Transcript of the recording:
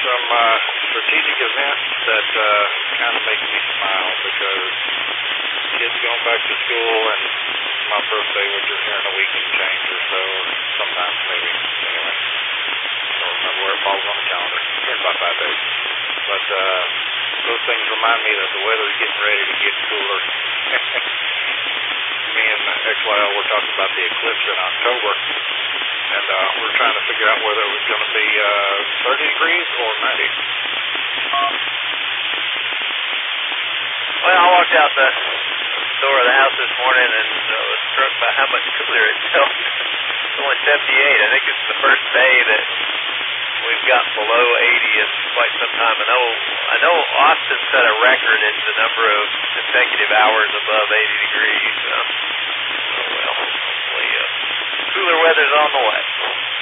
some strategic events that kind of make me smile because kids going back to school and my birthday, which is here in a week and change or so, or sometimes maybe. Anyway, I don't remember where it falls on the calendar. Here in about 5 days. But those things remind me that the weather is getting ready to get cooler. Me and XYL were talking about the eclipse in October, and we're trying to figure out whether it was going to be 30 degrees or 90. Well, I walked out the door of the house this morning and was struck by how much cooler it felt. It's only 78. I think it's the first day that we've gotten below 80 in quite some time. I know Austin set a record in the number of consecutive hours above 80 degrees. Hopefully, cooler weather's on the way.